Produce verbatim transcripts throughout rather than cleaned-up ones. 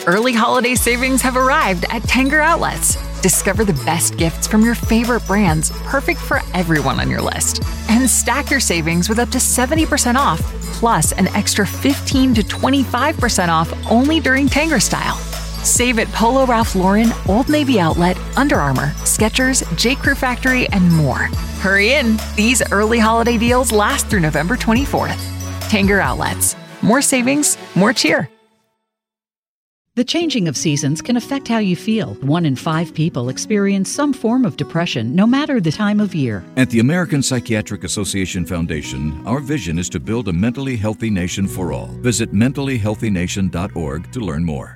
Early holiday savings have arrived at Tanger Outlets. Discover the best gifts from your favorite brands, perfect for everyone on your list. And stack your savings with up to seventy percent off, plus an extra fifteen to twenty-five percent off only during Tanger Style. Save at Polo Ralph Lauren, Old Navy Outlet, Under Armour, Skechers, J. Crew Factory, and more. Hurry in. These early holiday deals last through November twenty-fourth. Tanger Outlets. More savings, more cheer. The changing of seasons can affect how you feel. One in five people experience some form of depression, no matter the time of year. At the American Psychiatric Association Foundation, our vision is to build a mentally healthy nation for all. Visit mentally healthy nation dot org to learn more.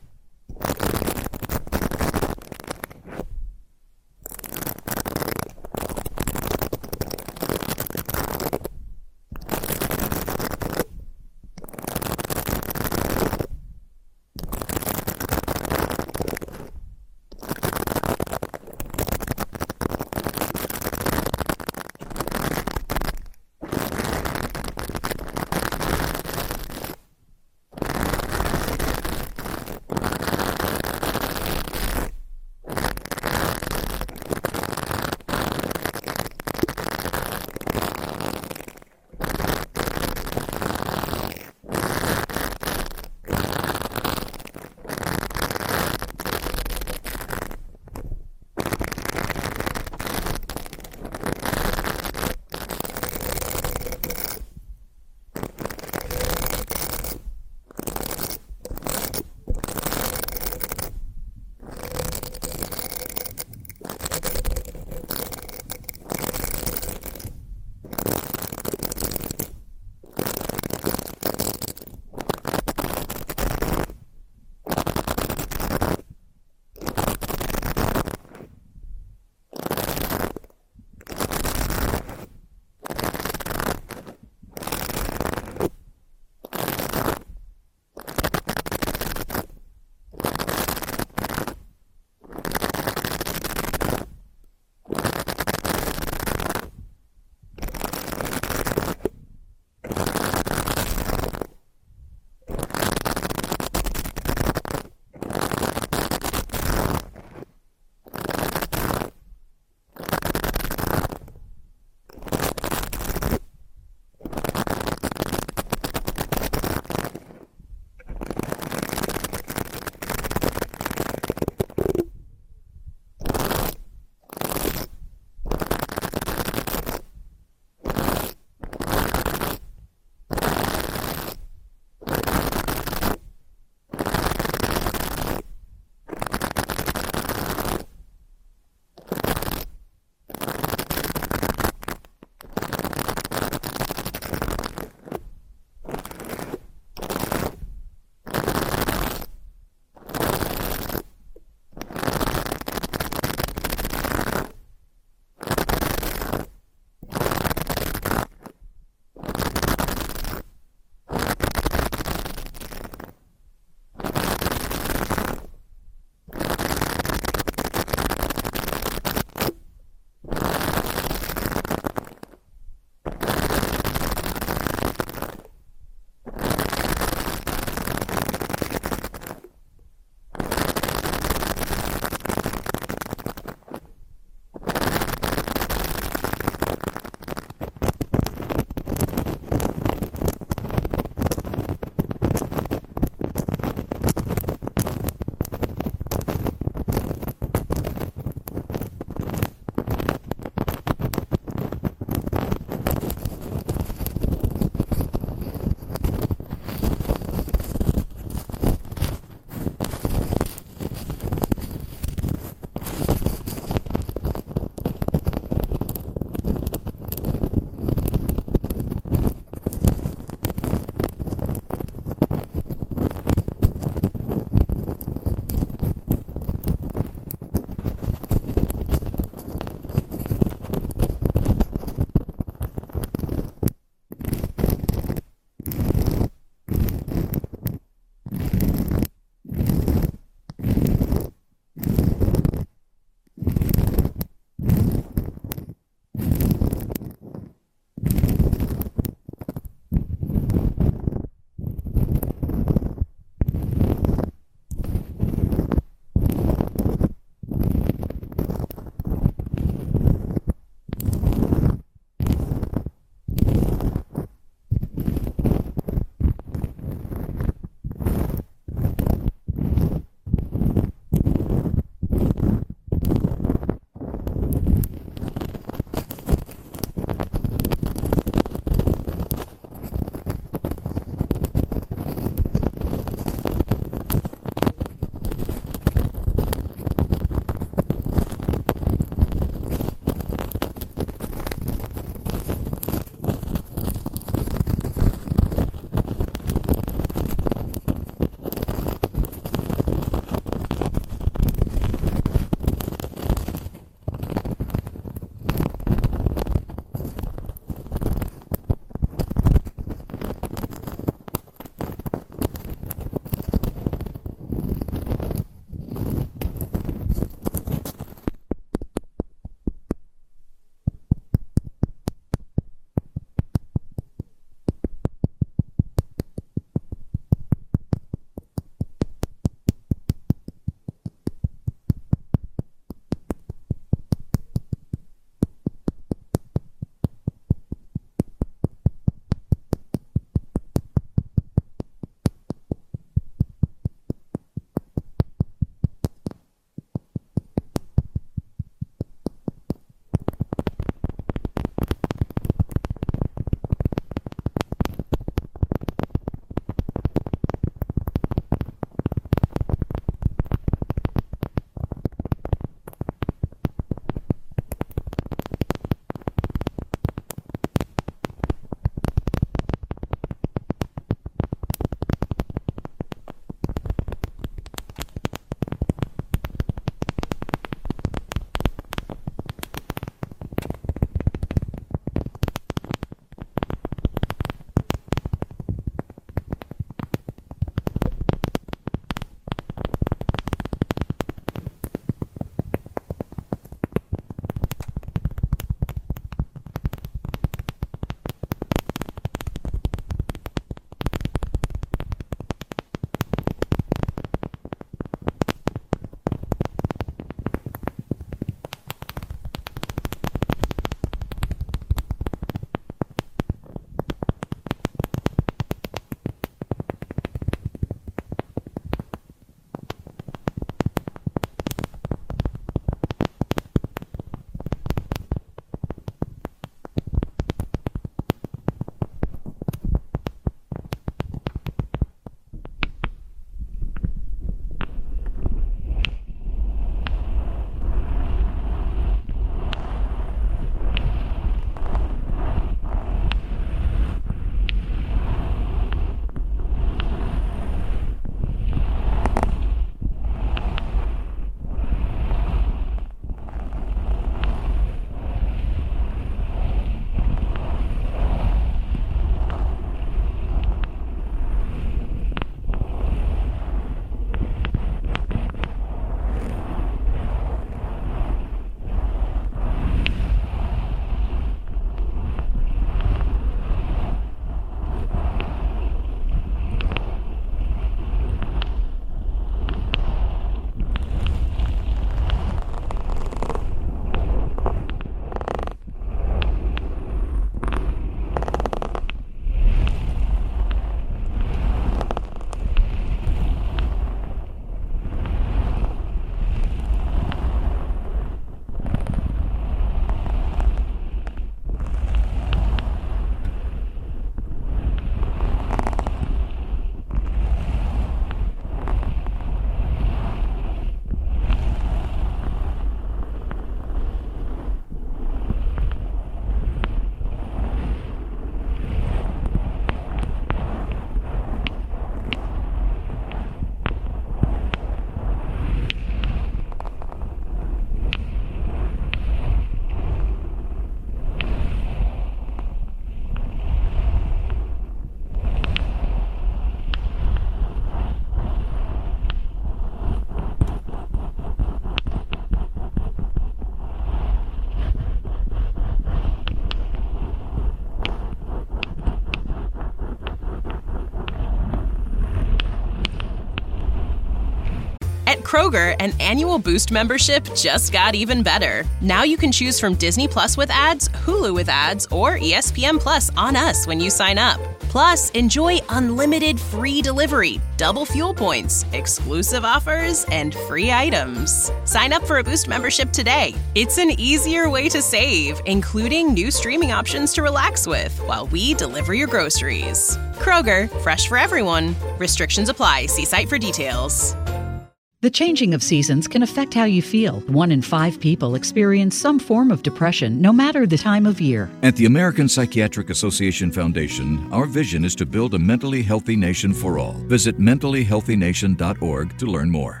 Kroger, an annual Boost membership just got even better. Now you can choose from Disney Plus with ads, Hulu with ads, or E S P N Plus on us when you sign up. Plus, enjoy unlimited free delivery, double fuel points, exclusive offers, and free items. Sign up for a Boost membership today. It's an easier way to save, including new streaming options to relax with while we deliver your groceries. Kroger, fresh for everyone. Restrictions apply. See site for details. The changing of seasons can affect how you feel. One in five people experience some form of depression, no matter the time of year. At the American Psychiatric Association Foundation, our vision is to build a mentally healthy nation for all. Visit mentally healthy nation dot org to learn more.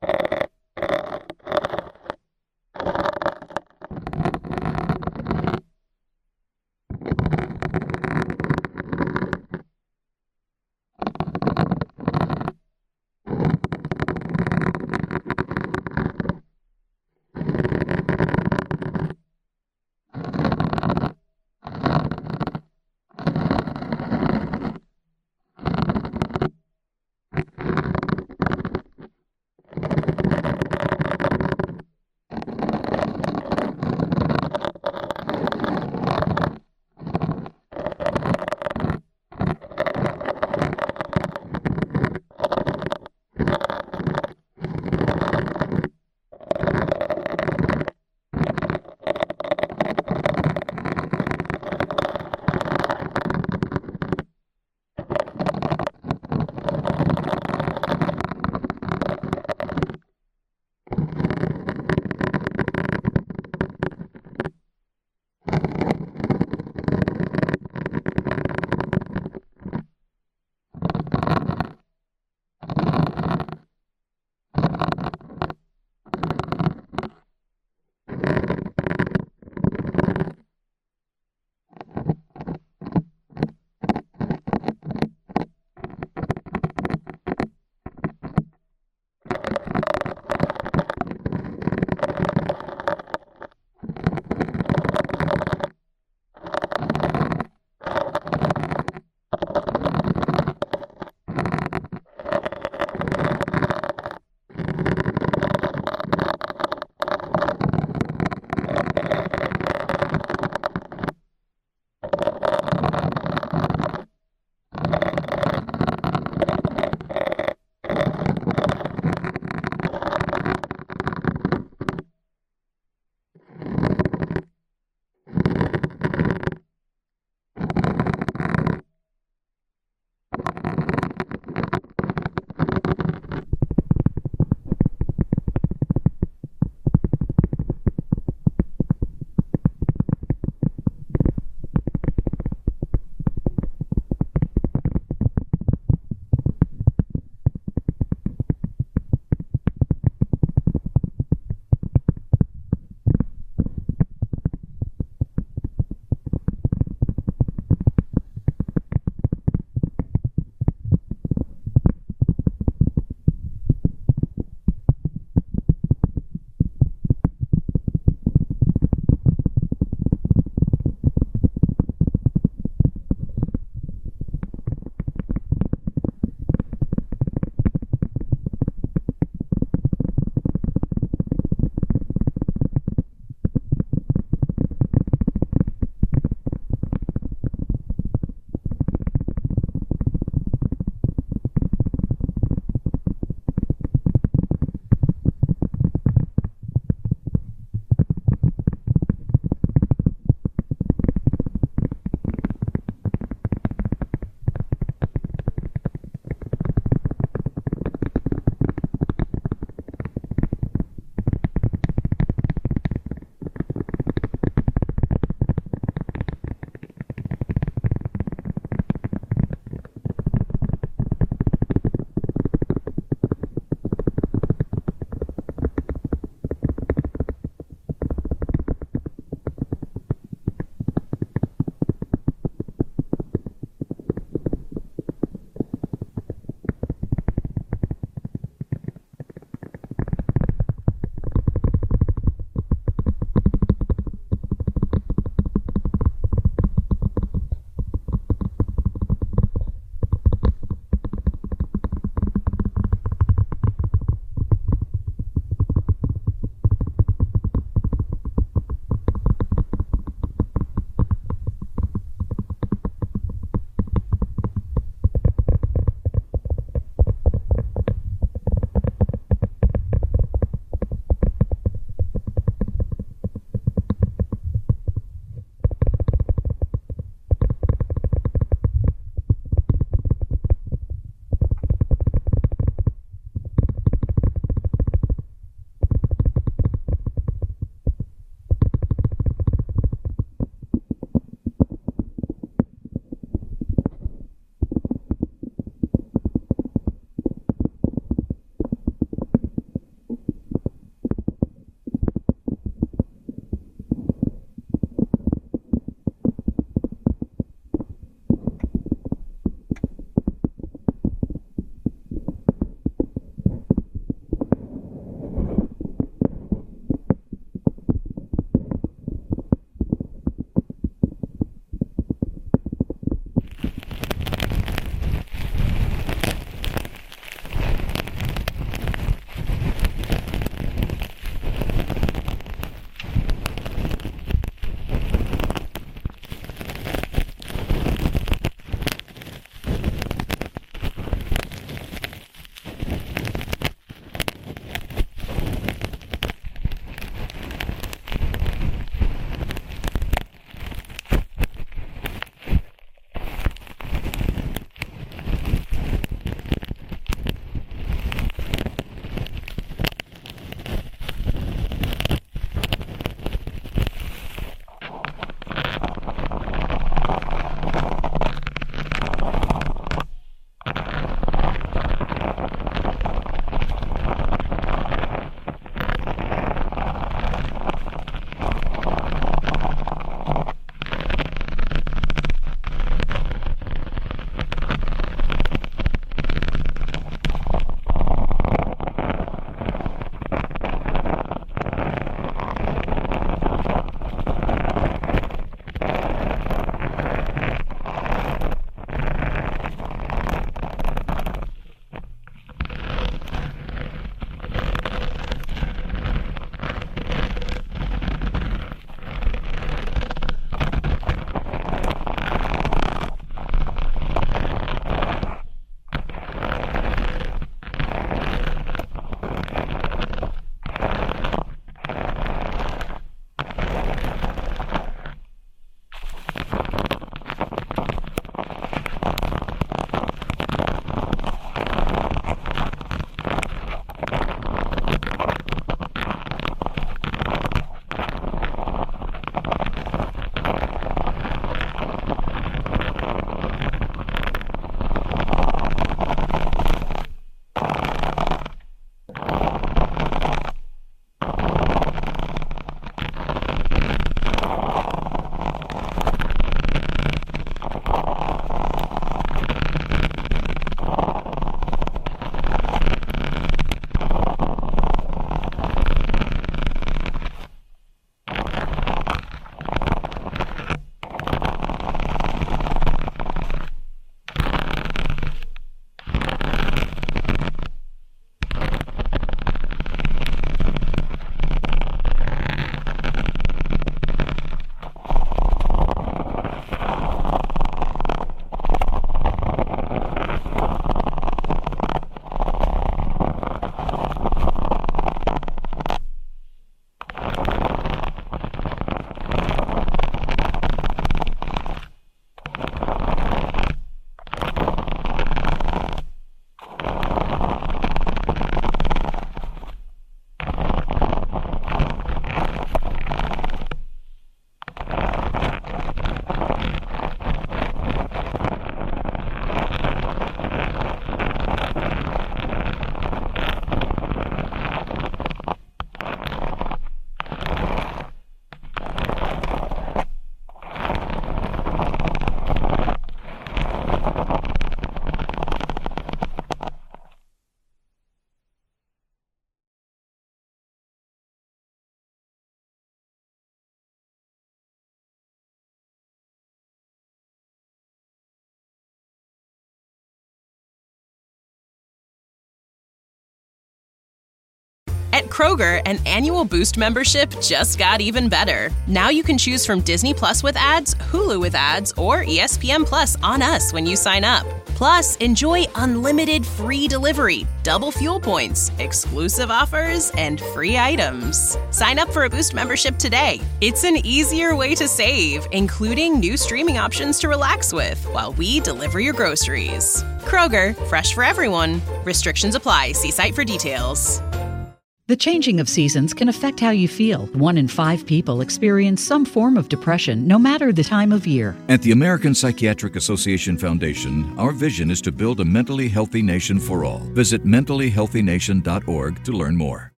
At Kroger, an annual Boost membership just got even better. Now you can choose from Disney Plus with ads, Hulu with ads, or E S P N Plus on us when you sign up. Plus, enjoy unlimited free delivery, double fuel points, exclusive offers, and free items. Sign up for a Boost membership today. It's an easier way to save, including new streaming options to relax with while we deliver your groceries. Kroger, fresh for everyone. Restrictions apply. See site for details. The changing of seasons can affect how you feel. One in five people experience some form of depression, no matter the time of year. At the American Psychiatric Association Foundation, our vision is to build a mentally healthy nation for all. Visit mentally healthy nation dot org to learn more.